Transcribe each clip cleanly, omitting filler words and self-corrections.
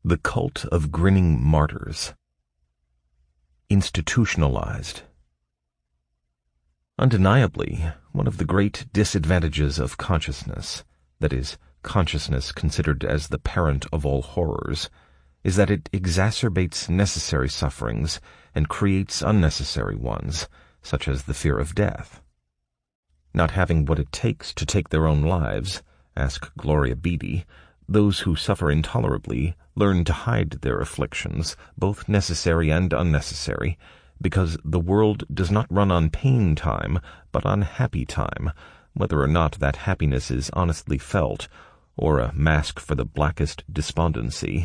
The cult of grinning martyrs. Institutionalized. Undeniably, one of the great disadvantages of consciousness, that is, consciousness considered as the parent of all horrors, is that it exacerbates necessary sufferings and creates unnecessary ones, such as the fear of death. Not having what it takes to take their own lives, ask Gloria Beatty, those who suffer intolerably learn to hide their afflictions, both necessary and unnecessary, because the world does not run on pain time, but on happy time, whether or not that happiness is honestly felt, or a mask for the blackest despondency.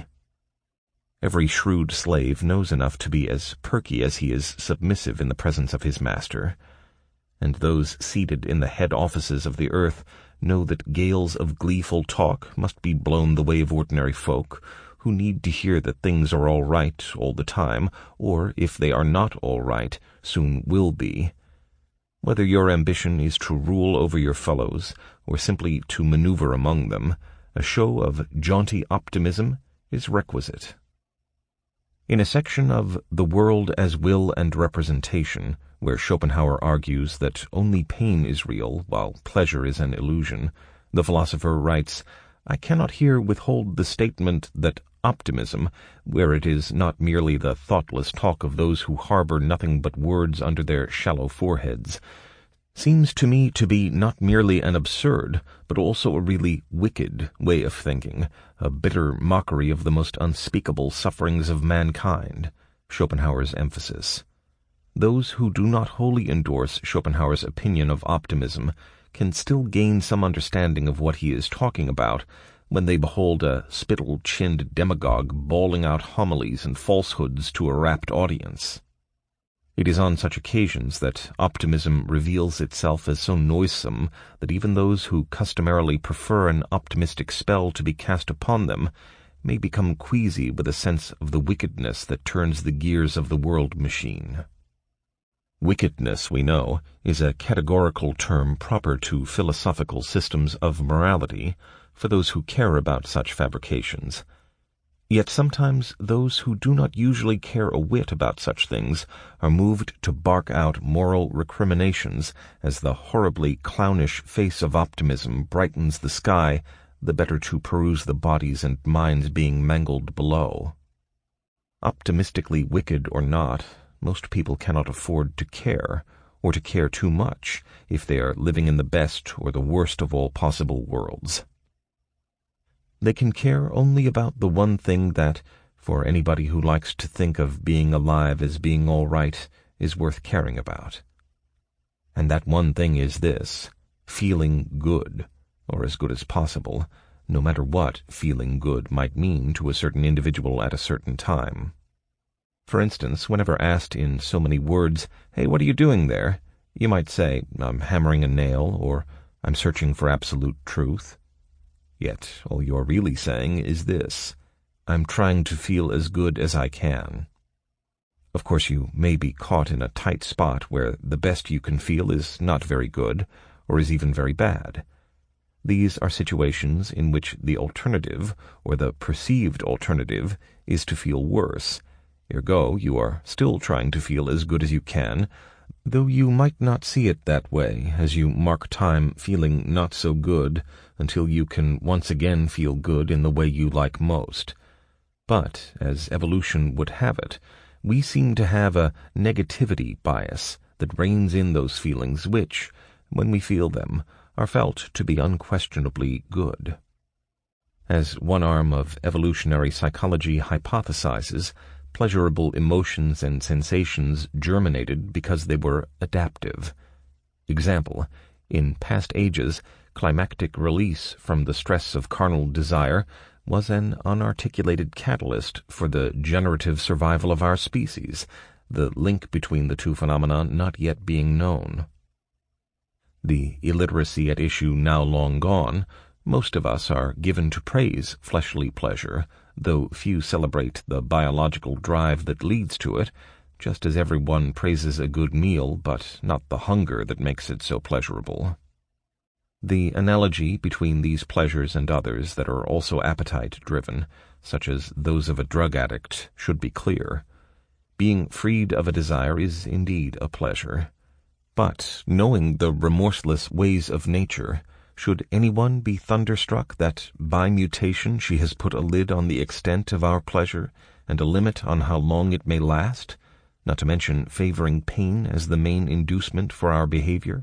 Every shrewd slave knows enough to be as perky as he is submissive in the presence of his master, and those seated in the head offices of the earth know that gales of gleeful talk must be blown the way of ordinary folk, who need to hear that things are all right all the time, or, if they are not all right, soon will be. Whether your ambition is to rule over your fellows, or simply to maneuver among them, a show of jaunty optimism is requisite. In a section of The World as Will and Representation, where Schopenhauer argues that only pain is real while pleasure is an illusion, the philosopher writes, "I cannot here withhold the statement that optimism, where it is not merely the thoughtless talk of those who harbor nothing but words under their shallow foreheads, seems to me to be not merely an absurd, but also a really wicked way of thinking, a bitter mockery of the most unspeakable sufferings of mankind." Schopenhauer's emphasis. Those who do not wholly endorse Schopenhauer's opinion of optimism can still gain some understanding of what he is talking about when they behold a spittle-chinned demagogue bawling out homilies and falsehoods to a rapt audience. It is on such occasions that optimism reveals itself as so noisome that even those who customarily prefer an optimistic spell to be cast upon them may become queasy with a sense of the wickedness that turns the gears of the world machine. Wickedness, we know, is a categorical term proper to philosophical systems of morality for those who care about such fabrications. Yet sometimes those who do not usually care a whit about such things are moved to bark out moral recriminations as the horribly clownish face of optimism brightens the sky, the better to peruse the bodies and minds being mangled below. Optimistically wicked or not, most people cannot afford to care, or to care too much, if they are living in the best or the worst of all possible worlds. They can care only about the one thing that, for anybody who likes to think of being alive as being all right, is worth caring about. And that one thing is this: feeling good, or as good as possible, no matter what feeling good might mean to a certain individual at a certain time. For instance, whenever asked in so many words, "Hey, what are you doing there?" you might say, "I'm hammering a nail," or "I'm searching for absolute truth." Yet all you're really saying is this: "I'm trying to feel as good as I can." Of course, you may be caught in a tight spot where the best you can feel is not very good, or is even very bad. These are situations in which the alternative, or the perceived alternative, is to feel worse. Ergo, you are still trying to feel as good as you can, though you might not see it that way as you mark time feeling not so good until you can once again feel good in the way you like most. But, as evolution would have it, we seem to have a negativity bias that reins in those feelings which, when we feel them, are felt to be unquestionably good. As one arm of evolutionary psychology hypothesizes, pleasurable emotions and sensations germinated because they were adaptive. Example, in past ages, climactic release from the stress of carnal desire was an unarticulated catalyst for the generative survival of our species, the link between the two phenomena not yet being known. The illiteracy at issue now long gone, most of us are given to praise fleshly pleasure, though few celebrate the biological drive that leads to it, just as everyone praises a good meal, but not the hunger that makes it so pleasurable. The analogy between these pleasures and others that are also appetite-driven, such as those of a drug addict, should be clear. Being freed of a desire is indeed a pleasure. But, knowing the remorseless ways of nature, should anyone be thunderstruck that, by mutation, she has put a lid on the extent of our pleasure, and a limit on how long it may last, not to mention favoring pain as the main inducement for our behavior?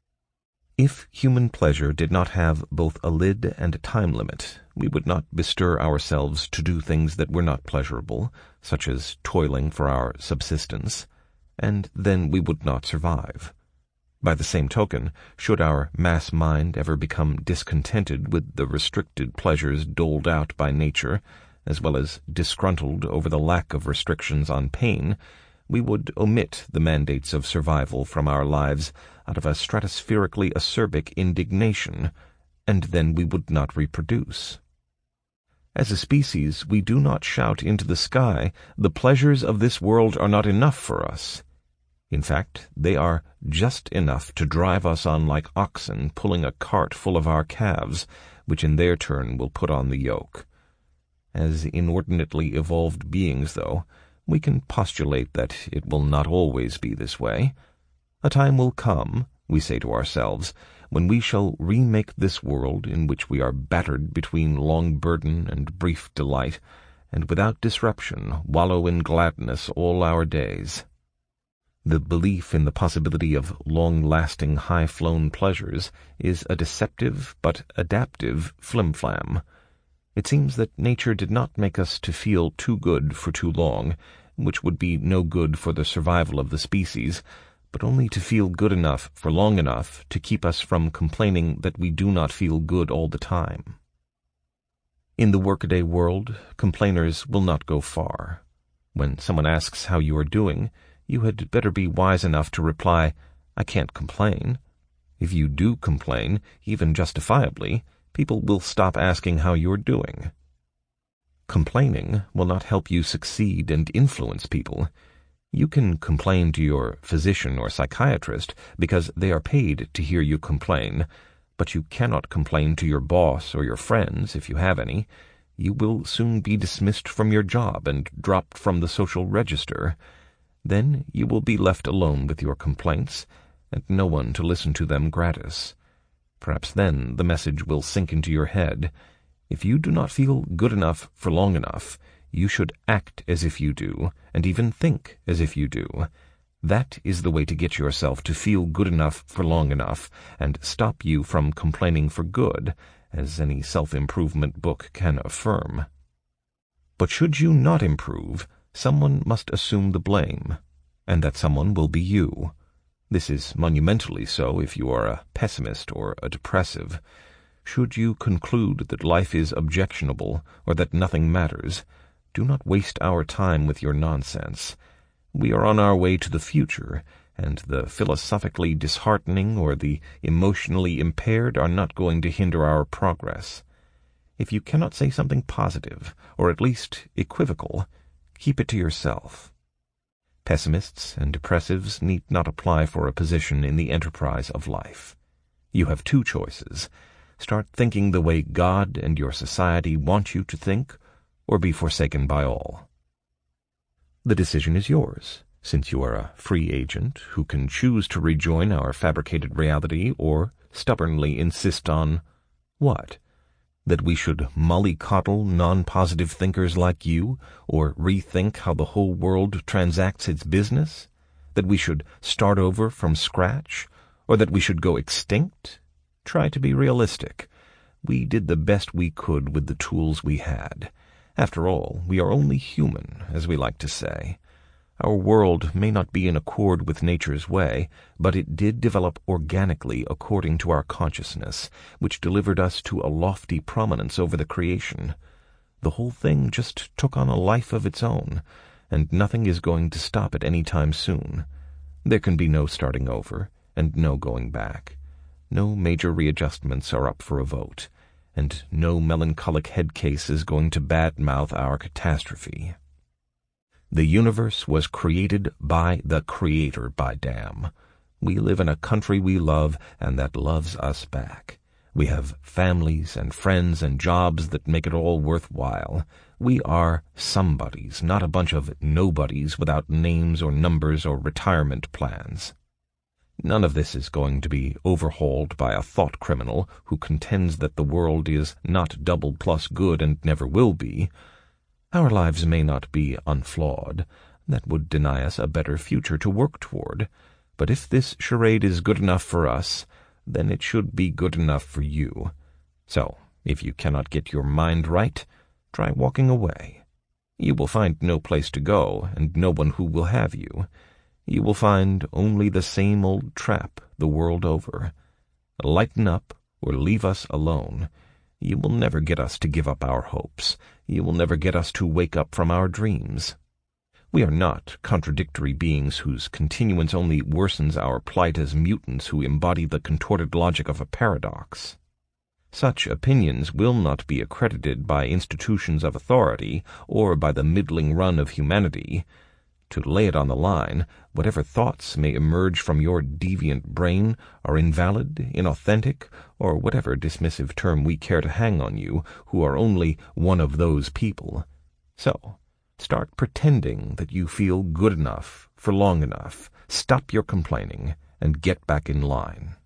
If human pleasure did not have both a lid and a time limit, we would not bestir ourselves to do things that were not pleasurable, such as toiling for our subsistence, and then we would not survive. By the same token, should our mass mind ever become discontented with the restricted pleasures doled out by nature, as well as disgruntled over the lack of restrictions on pain, we would omit the mandates of survival from our lives out of a stratospherically acerbic indignation, and then we would not reproduce. As a species, we do not shout into the sky, "The pleasures of this world are not enough for us." In fact, they are just enough to drive us on like oxen pulling a cart full of our calves, which in their turn will put on the yoke. As inordinately evolved beings, though, we can postulate that it will not always be this way. A time will come, we say to ourselves, when we shall remake this world in which we are battered between long burden and brief delight, and without disruption wallow in gladness all our days. The belief in the possibility of long-lasting, high-flown pleasures is a deceptive but adaptive flim-flam. It seems that nature did not make us to feel too good for too long, which would be no good for the survival of the species, but only to feel good enough for long enough to keep us from complaining that we do not feel good all the time. In the workaday world, complainers will not go far. When someone asks how you are doing, you had better be wise enough to reply, "I can't complain." If you do complain, even justifiably, people will stop asking how you're doing. Complaining will not help you succeed and influence people. You can complain to your physician or psychiatrist because they are paid to hear you complain, but you cannot complain to your boss or your friends if you have any. You will soon be dismissed from your job and dropped from the social register. Then you will be left alone with your complaints, and no one to listen to them gratis. Perhaps then the message will sink into your head. If you do not feel good enough for long enough, you should act as if you do, and even think as if you do. That is the way to get yourself to feel good enough for long enough, and stop you from complaining for good, as any self-improvement book can affirm. But should you not improve, someone must assume the blame, and that someone will be you. This is monumentally so if you are a pessimist or a depressive. Should you conclude that life is objectionable or that nothing matters, do not waste our time with your nonsense. We are on our way to the future, and the philosophically disheartening or the emotionally impaired are not going to hinder our progress. If you cannot say something positive, or at least equivocal, keep it to yourself. Pessimists and depressives need not apply for a position in the enterprise of life. You have two choices. Start thinking the way God and your society want you to think, or be forsaken by all. The decision is yours, since you are a free agent who can choose to rejoin our fabricated reality or stubbornly insist on what? That we should mollycoddle non-positive thinkers like you, or rethink how the whole world transacts its business? That we should start over from scratch? Or that we should go extinct? Try to be realistic. We did the best we could with the tools we had. After all, we are only human, as we like to say. Our world may not be in accord with nature's way, but it did develop organically according to our consciousness, which delivered us to a lofty prominence over the creation. The whole thing just took on a life of its own, and nothing is going to stop it any time soon. There can be no starting over, and no going back. No major readjustments are up for a vote, and no melancholic head case is going to badmouth our catastrophe. The universe was created by the Creator, by damn. We live in a country we love, and that loves us back. We have families and friends and jobs that make it all worthwhile. We are somebodies, not a bunch of nobodies without names or numbers or retirement plans. None of this is going to be overhauled by a thought criminal who contends that the world is not double plus good and never will be. Our lives may not be unflawed. That would deny us a better future to work toward. But if this charade is good enough for us, then it should be good enough for you. So, if you cannot get your mind right, try walking away. You will find no place to go, and no one who will have you. You will find only the same old trap the world over. Lighten up, or leave us alone. You will never get us to give up our hopes. You will never get us to wake up from our dreams. We are not contradictory beings whose continuance only worsens our plight as mutants who embody the contorted logic of a paradox. Such opinions will not be accredited by institutions of authority or by the middling run of humanity. To lay it on the line, whatever thoughts may emerge from your deviant brain are invalid, inauthentic, or whatever dismissive term we care to hang on you, who are only one of those people. So, start pretending that you feel good enough for long enough. Stop your complaining and get back in line.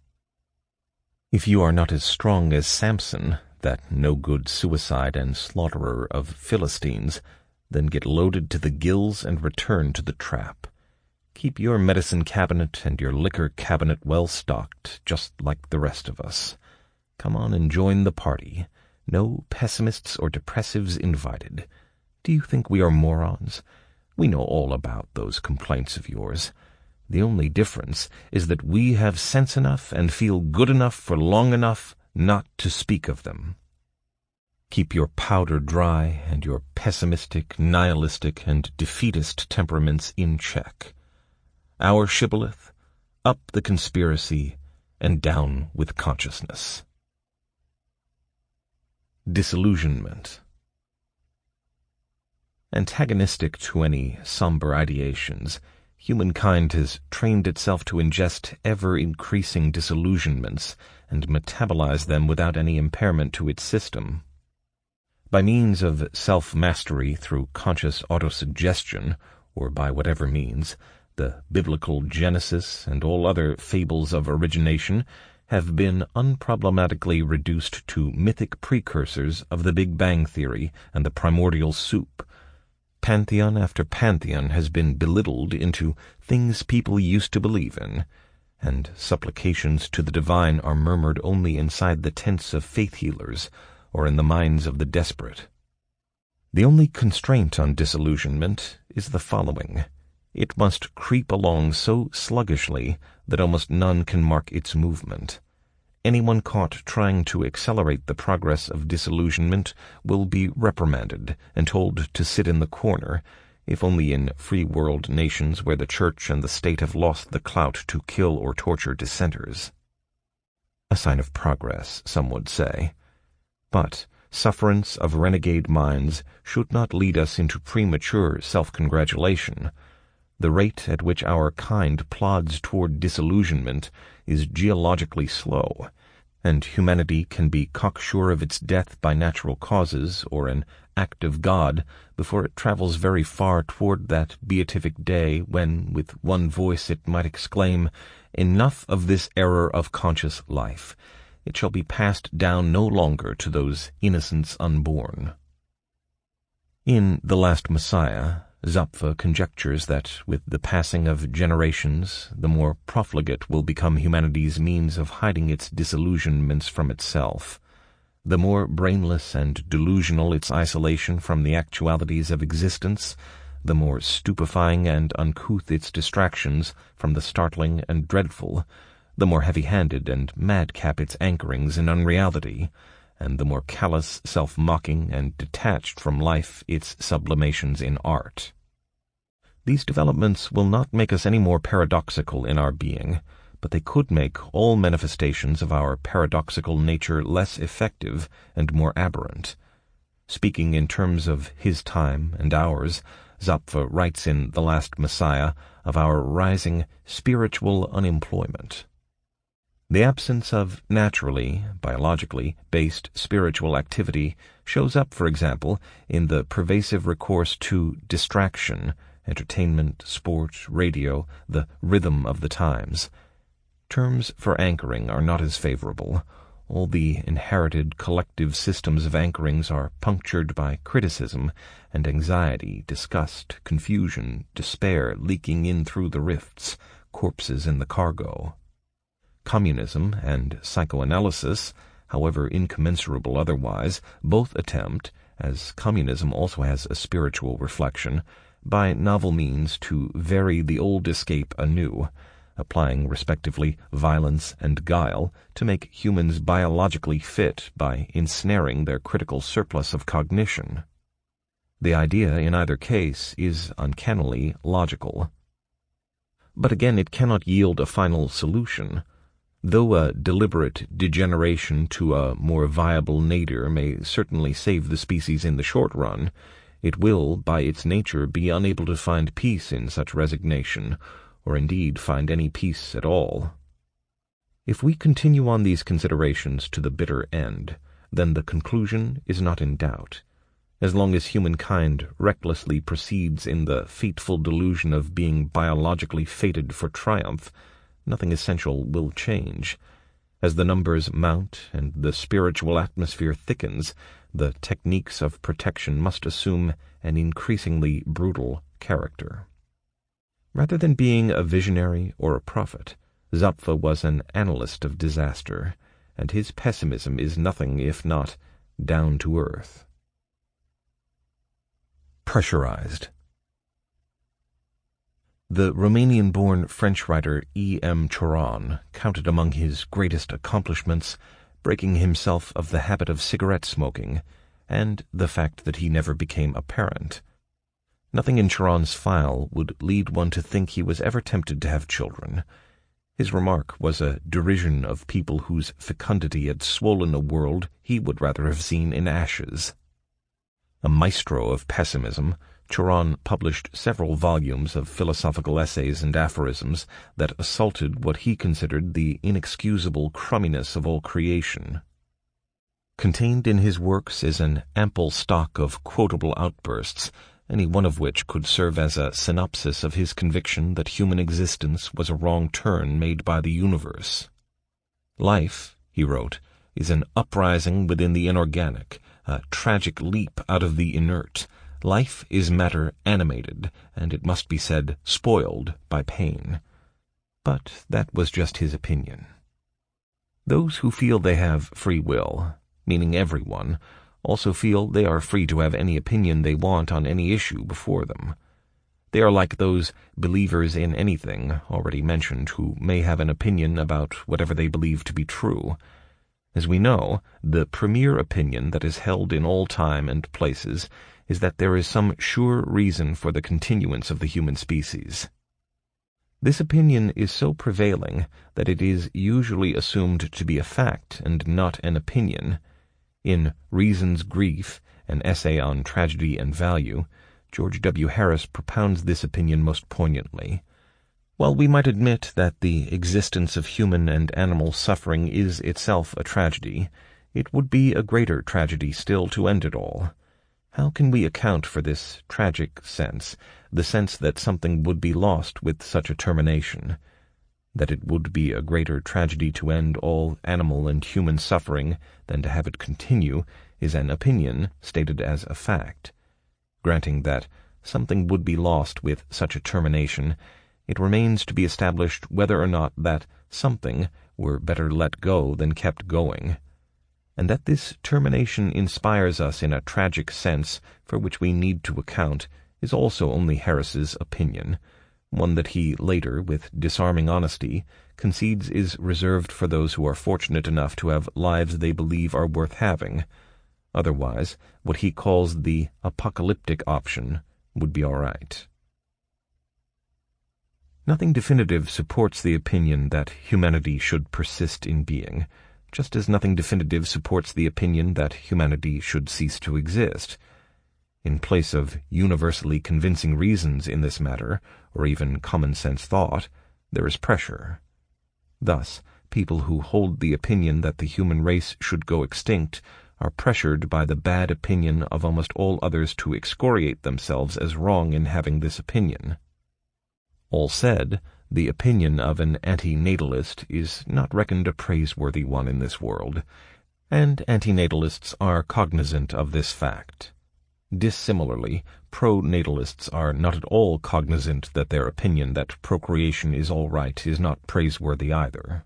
If you are not as strong as Samson, that no-good suicide and slaughterer of Philistines, then get loaded to the gills and return to the trap. Keep your medicine cabinet and your liquor cabinet well stocked, just like the rest of us. Come on and join the party. No pessimists or depressives invited. Do you think we are morons? We know all about those complaints of yours. The only difference is that we have sense enough and feel good enough for long enough not to speak of them. Keep your powder dry and your pessimistic, nihilistic, and defeatist temperaments in check. Our shibboleth, up the conspiracy and down with consciousness. Disillusionment. Antagonistic to any somber ideations, humankind has trained itself to ingest ever-increasing disillusionments and metabolize them without any impairment to its system. By means of self-mastery through conscious autosuggestion, or by whatever means, the biblical Genesis and all other fables of origination have been unproblematically reduced to mythic precursors of the Big Bang Theory and the primordial soup. Pantheon after pantheon has been belittled into things people used to believe in, and supplications to the divine are murmured only inside the tents of faith healers, or in the minds of the desperate. The only constraint on disillusionment is the following. It must creep along so sluggishly that almost none can mark its movement. Anyone caught trying to accelerate the progress of disillusionment will be reprimanded and told to sit in the corner, if only in free-world nations where the church and the state have lost the clout to kill or torture dissenters. A sign of progress, some would say. But sufferance of renegade minds should not lead us into premature self-congratulation. The rate at which our kind plods toward disillusionment is geologically slow, and humanity can be cocksure of its death by natural causes or an act of God before it travels very far toward that beatific day when, with one voice, it might exclaim, "Enough of this error of conscious life. It shall be passed down no longer to those innocents unborn." In The Last Messiah, Zapfa conjectures that with the passing of generations, the more profligate will become humanity's means of hiding its disillusionments from itself. The more brainless and delusional its isolation from the actualities of existence, the more stupefying and uncouth its distractions from the startling and dreadful, the more heavy-handed and madcap its anchorings in unreality, and the more callous, self-mocking, and detached from life its sublimations in art. These developments will not make us any more paradoxical in our being, but they could make all manifestations of our paradoxical nature less effective and more aberrant. Speaking in terms of his time and ours, Zapfa writes in The Last Messiah of our rising spiritual unemployment. The absence of naturally, biologically based spiritual activity shows up, for example, in the pervasive recourse to distraction, entertainment, sport, radio, the rhythm of the times. Terms for anchoring are not as favorable. All the inherited collective systems of anchorings are punctured by criticism and anxiety, disgust, confusion, despair leaking in through the rifts, corpses in the cargo. Communism and psychoanalysis, however incommensurable otherwise, both attempt, as communism also has a spiritual reflection, by novel means to vary the old escape anew, applying respectively violence and guile to make humans biologically fit by ensnaring their critical surplus of cognition. The idea in either case is uncannily logical. But again, it cannot yield a final solution. Though a deliberate degeneration to a more viable nadir may certainly save the species in the short run, it will, by its nature, be unable to find peace in such resignation, or indeed find any peace at all. If we continue on these considerations to the bitter end, then the conclusion is not in doubt. As long as humankind recklessly proceeds in the fateful delusion of being biologically fated for triumph, nothing essential will change. As the numbers mount and the spiritual atmosphere thickens, the techniques of protection must assume an increasingly brutal character. Rather than being a visionary or a prophet, Zapffe was an analyst of disaster, and his pessimism is nothing if not down to earth. Pressurized. The Romanian-born French writer E. M. Choron counted among his greatest accomplishments breaking himself of the habit of cigarette smoking, and the fact that he never became a parent. Nothing in Choron's file would lead one to think he was ever tempted to have children. His remark was a derision of people whose fecundity had swollen a world he would rather have seen in ashes. A maestro of pessimism, Choron published several volumes of philosophical essays and aphorisms that assaulted what he considered the inexcusable crumminess of all creation. Contained in his works is an ample stock of quotable outbursts, any one of which could serve as a synopsis of his conviction that human existence was a wrong turn made by the universe. Life, he wrote, is an uprising within the inorganic, a tragic leap out of the inert. Life is matter animated, and it must be said, spoiled by pain. But that was just his opinion. Those who feel they have free will, meaning everyone, also feel they are free to have any opinion they want on any issue before them. They are like those believers in anything already mentioned who may have an opinion about whatever they believe to be true. As we know, the premier opinion that is held in all time and places is that there is some sure reason for the continuance of the human species. This opinion is so prevailing that it is usually assumed to be a fact and not an opinion. In Reason's Grief, an essay on tragedy and value, George W. Harris propounds this opinion most poignantly. While we might admit that the existence of human and animal suffering is itself a tragedy, it would be a greater tragedy still to end it all. How can we account for this tragic sense, the sense that something would be lost with such a termination? That it would be a greater tragedy to end all animal and human suffering than to have it continue is an opinion stated as a fact. Granting that something would be lost with such a termination, it remains to be established whether or not that something were better let go than kept going, and that this termination inspires us in a tragic sense for which we need to account is also only Harris's opinion, one that he later, with disarming honesty, concedes is reserved for those who are fortunate enough to have lives they believe are worth having. Otherwise, what he calls the apocalyptic option would be all right. Nothing definitive supports the opinion that humanity should persist in being, just as nothing definitive supports the opinion that humanity should cease to exist. In place of universally convincing reasons in this matter, or even common-sense thought, there is pressure. Thus, People who hold the opinion that the human race should go extinct are pressured by the bad opinion of almost all others to excoriate themselves as wrong in having this opinion. All said, the opinion of an antinatalist is not reckoned a praiseworthy one in this world, and antinatalists are cognizant of this fact. Dissimilarly, pronatalists are not at all cognizant that their opinion that procreation is all right is not praiseworthy either.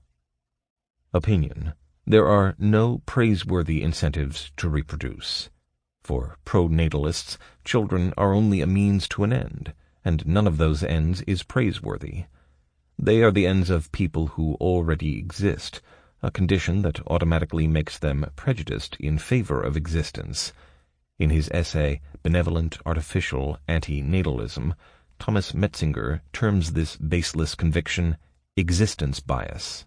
Opinion. There are no praiseworthy incentives to reproduce. For pronatalists, children are only a means to an end, and none of those ends is praiseworthy. They are the ends of people who already exist, a condition that automatically makes them prejudiced in favor of existence. In his essay, Benevolent Artificial Antinatalism, Thomas Metzinger terms this baseless conviction existence bias.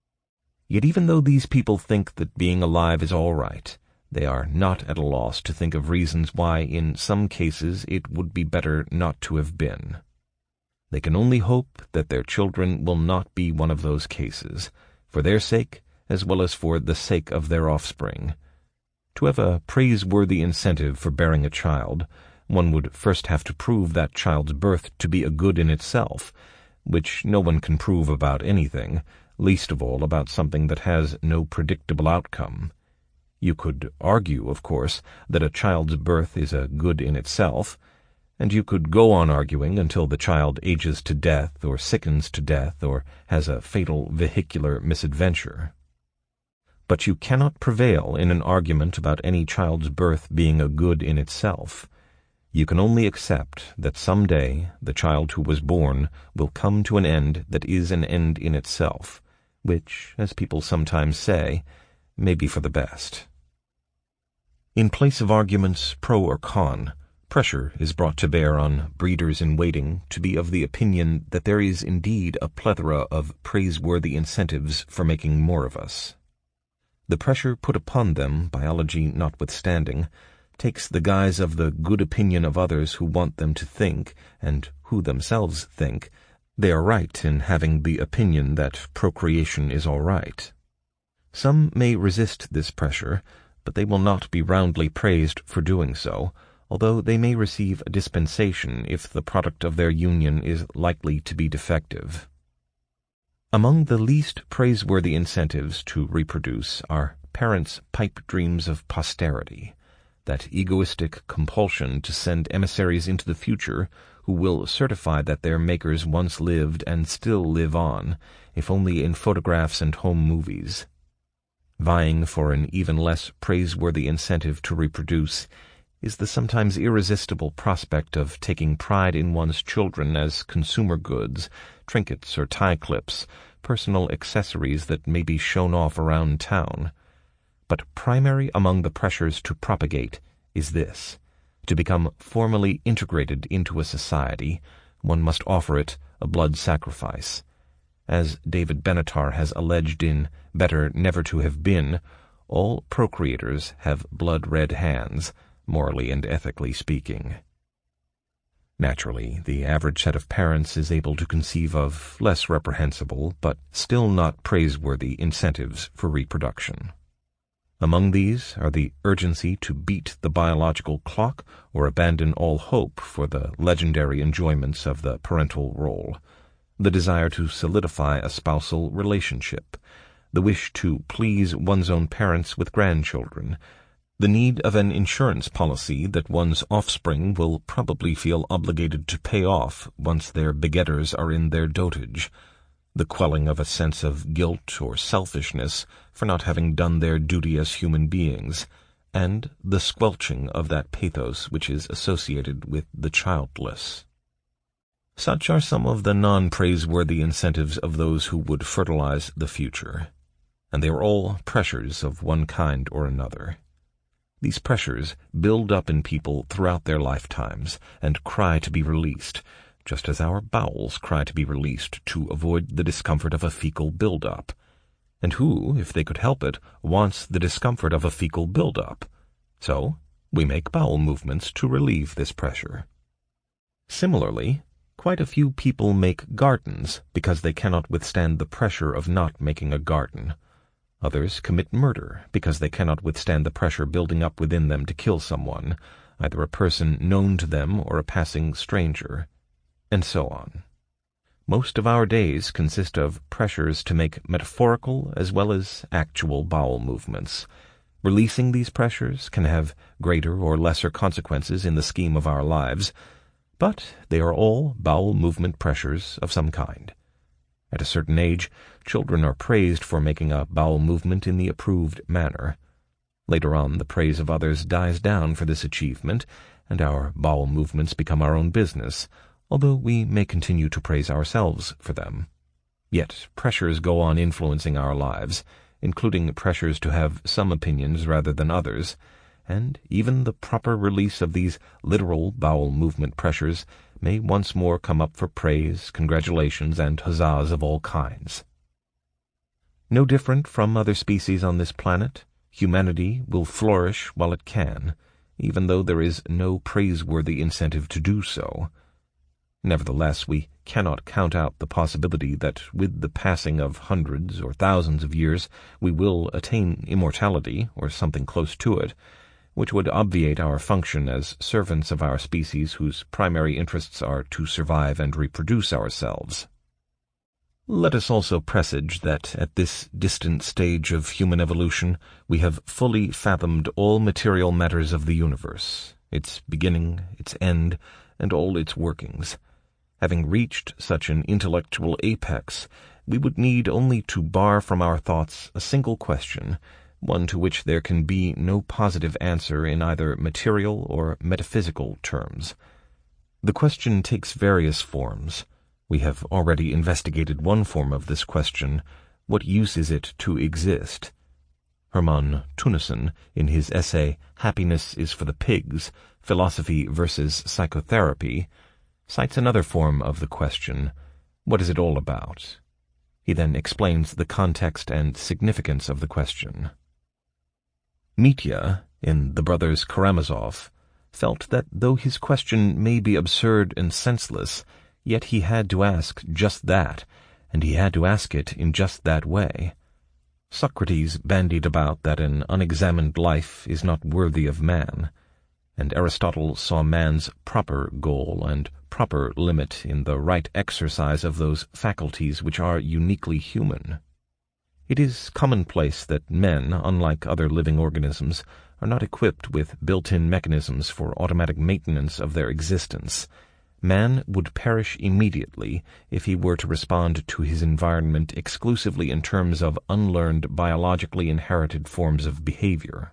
Yet even though these people think that being alive is all right, they are not at a loss to think of reasons why in some cases it would be better not to have been. They can only hope that their children will not be one of those cases, for their sake as well as for the sake of their offspring. To have a praiseworthy incentive for bearing a child, one would first have to prove that child's birth to be a good in itself, which no one can prove about anything, least of all about something that has no predictable outcome. You could argue, of course, that a child's birth is a good in itself, and you could go on arguing until the child ages to death or sickens to death or has a fatal vehicular misadventure. But you cannot prevail in an argument about any child's birth being a good in itself. You can only accept that some day the child who was born will come to an end that is an end in itself, which, as people sometimes say, may be for the best. In place of arguments pro or con, pressure is brought to bear on breeders-in-waiting to be of the opinion that there is indeed a plethora of praiseworthy incentives for making more of us. The pressure put upon them, biology notwithstanding, takes the guise of the good opinion of others who want them to think, and who themselves think, they are right in having the opinion that procreation is all right. Some may resist this pressure, but they will not be roundly praised for doing so, although they may receive a dispensation if the product of their union is likely to be defective. Among the least praiseworthy incentives to reproduce are parents' pipe dreams of posterity, that egoistic compulsion to send emissaries into the future who will certify that their makers once lived and still live on, if only in photographs and home movies. Vying for an even less praiseworthy incentive to reproduce is the sometimes irresistible prospect of taking pride in one's children as consumer goods, trinkets or tie clips, personal accessories that may be shown off around town. But primary among the pressures to propagate is this: to become formally integrated into a society, one must offer it a blood sacrifice. As David Benatar has alleged in Better Never to Have Been, all procreators have blood-red hands, morally and ethically speaking. Naturally, the average set of parents is able to conceive of less reprehensible, but still not praiseworthy incentives for reproduction. Among these are the urgency to beat the biological clock or abandon all hope for the legendary enjoyments of the parental role, the desire to solidify a spousal relationship, the wish to please one's own parents with grandchildren, the need of an insurance policy that one's offspring will probably feel obligated to pay off once their begetters are in their dotage, the quelling of a sense of guilt or selfishness for not having done their duty as human beings, and the squelching of that pathos which is associated with the childless. Such are some of the non-praiseworthy incentives of those who would fertilize the future, and they are all pressures of one kind or another. These pressures build up in people throughout their lifetimes and cry to be released, just as our bowels cry to be released to avoid the discomfort of a fecal build-up. And who, if they could help it, wants the discomfort of a fecal build-up? So, we make bowel movements to relieve this pressure. Similarly, Quite a few people make gardens because they cannot withstand the pressure of not making a garden. Others commit murder because they cannot withstand the pressure building up within them to kill someone, either a person known to them or a passing stranger, and so on. Most of our days consist of pressures to make metaphorical as well as actual bowel movements. Releasing these pressures can have greater or lesser consequences in the scheme of our lives, but they are all bowel movement pressures of some kind. At a certain age, children are praised for making a bowel movement in the approved manner. Later on, the praise of others dies down for this achievement, and our bowel movements become our own business, although we may continue to praise ourselves for them. Yet pressures go on influencing our lives, including pressures to have some opinions rather than others, and even the proper release of these literal bowel movement pressures may once more come up for praise, congratulations, and huzzas of all kinds. No different from other species on this planet, humanity will flourish while it can, even though there is no praiseworthy incentive to do so. Nevertheless, we cannot count out the possibility that with the passing of hundreds or thousands of years we will attain immortality, or something close to it, which would obviate our function as servants of our species whose primary interests are to survive and reproduce ourselves. Let us also presage that at this distant stage of human evolution we have fully fathomed all material matters of the universe, its beginning, its end, and all its workings. Having reached such an intellectual apex, we would need only to bar from our thoughts a single question, one to which there can be no positive answer in either material or metaphysical terms. The question takes various forms. We have already investigated one form of this question: what use is it to exist? Hermann Tunneson, in his essay Happiness is for the Pigs, Philosophy versus Psychotherapy, cites another form of the question: what is it all about? He then explains the context and significance of the question. Mitya, in The Brothers Karamazov, felt that though his question may be absurd and senseless, yet he had to ask just that, and he had to ask it in just that way. Socrates bandied about that an unexamined life is not worthy of man, and Aristotle saw man's proper goal and proper limit in the right exercise of those faculties which are uniquely human. It is commonplace that men, unlike other living organisms, are not equipped with built-in mechanisms for automatic maintenance of their existence. Man would perish immediately if he were to respond to his environment exclusively in terms of unlearned, biologically inherited forms of behavior.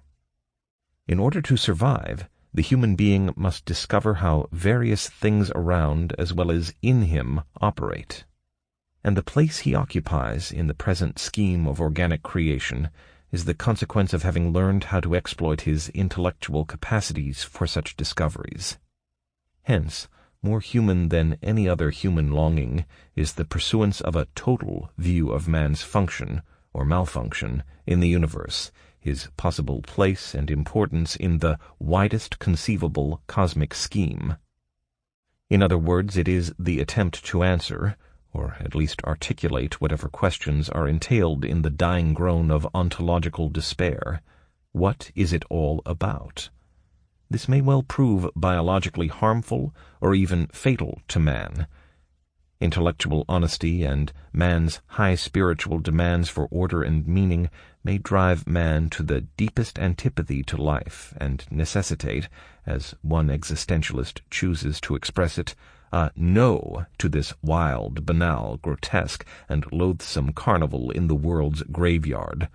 In order to survive, the human being must discover how various things around as well as in him operate. And the place he occupies in the present scheme of organic creation is the consequence of having learned how to exploit his intellectual capacities for such discoveries. Hence, more human than any other human longing is the pursuance of a total view of man's function, or malfunction, in the universe, his possible place and importance in the widest conceivable cosmic scheme. In other words, it is the attempt to answer, or at least articulate whatever questions are entailed in the dying groan of ontological despair. What is it all about? This may well prove biologically harmful or even fatal to man. Intellectual honesty and man's high spiritual demands for order and meaning may drive man to the deepest antipathy to life and necessitate, as one existentialist chooses to express it, a no to this wild, banal, grotesque, and loathsome carnival in the world's graveyard.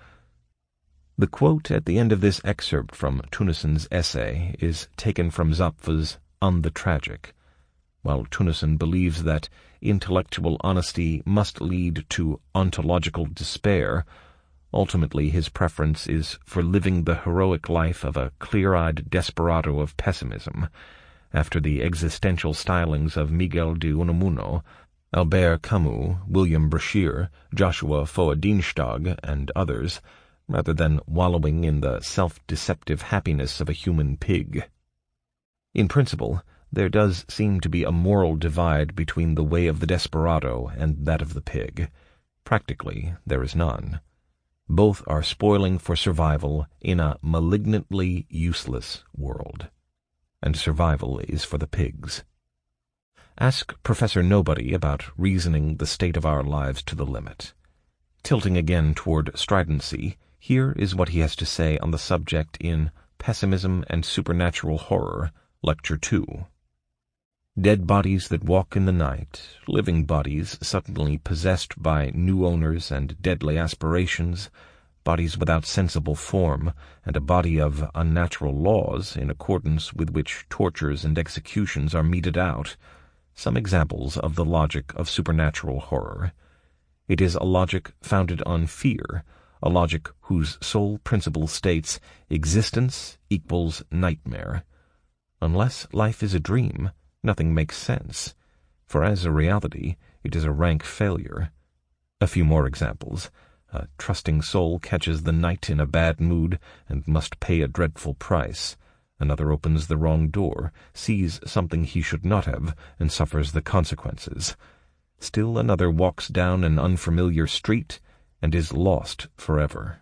The quote at the end of this excerpt from Tunneson's essay is taken from Zapf's On the Tragic. While Tunneson believes that intellectual honesty must lead to ontological despair, ultimately his preference is for living the heroic life of a clear-eyed desperado of pessimism, after the existential stylings of Miguel de Unamuno, Albert Camus, William Brashear, Joshua Foa-Dienstag, and others, rather than wallowing in the self-deceptive happiness of a human pig. In principle, there does seem to be a moral divide between the way of the desperado and that of the pig. Practically, there is none. Both are spoiling for survival in a malignantly useless world. And survival is for the pigs. Ask Professor Nobody about reasoning the state of our lives to the limit. Tilting again toward stridency, here is what he has to say on the subject in Pessimism and Supernatural Horror, Lecture 2. Dead bodies that walk in the night, living bodies suddenly possessed by new owners and deadly aspirations, bodies without sensible form, and a body of unnatural laws in accordance with which tortures and executions are meted out, some examples of the logic of supernatural horror. It is a logic founded on fear, a logic whose sole principle states existence equals nightmare. Unless life is a dream, nothing makes sense, for as a reality, it is a rank failure. A few more examples. A trusting soul catches the night in a bad mood and must pay a dreadful price. Another opens the wrong door, sees something he should not have, and suffers the consequences. Still another walks down an unfamiliar street and is lost forever.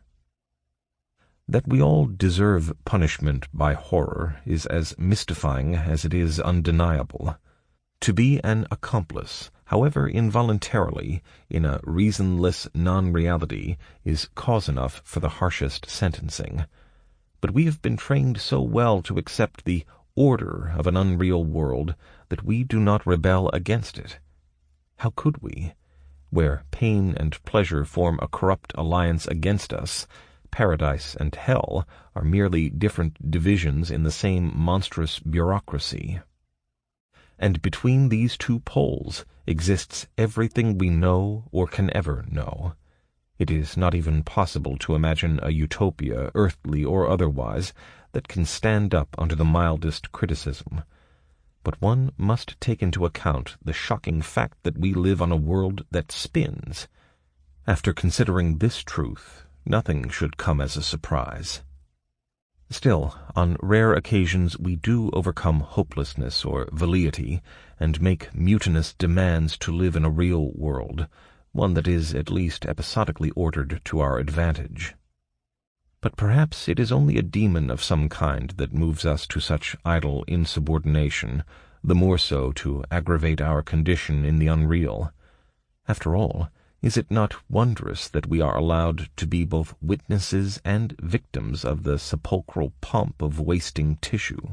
That we all deserve punishment by horror is as mystifying as it is undeniable. To be an accomplice, however involuntarily, in a reasonless non-reality is cause enough for the harshest sentencing. But we have been trained so well to accept the order of an unreal world that we do not rebel against it. How could we? Where pain and pleasure form a corrupt alliance against us, paradise and hell are merely different divisions in the same monstrous bureaucracy. And between these two poles exists everything we know or can ever know. It is not even possible to imagine a utopia, earthly or otherwise, that can stand up under the mildest criticism. But one must take into account the shocking fact that we live on a world that spins. After considering this truth, nothing should come as a surprise. Still, on rare occasions we do overcome hopelessness or velleity and make mutinous demands to live in a real world, one that is at least episodically ordered to our advantage. But perhaps it is only a demon of some kind that moves us to such idle insubordination, the more so to aggravate our condition in the unreal. After all, is it not wondrous that we are allowed to be both witnesses and victims of the sepulchral pomp of wasting tissue?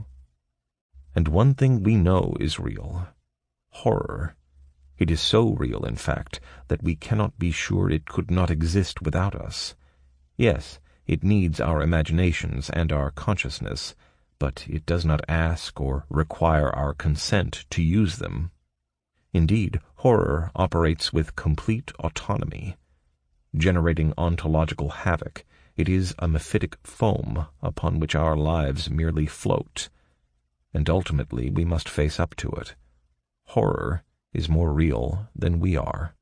And one thing we know is real: horror. It is so real, in fact, that we cannot be sure it could not exist without us. Yes, it needs our imaginations and our consciousness, but it does not ask or require our consent to use them. Indeed, horror operates with complete autonomy. Generating ontological havoc, it is a mephitic foam upon which our lives merely float. And ultimately we must face up to it. Horror is more real than we are.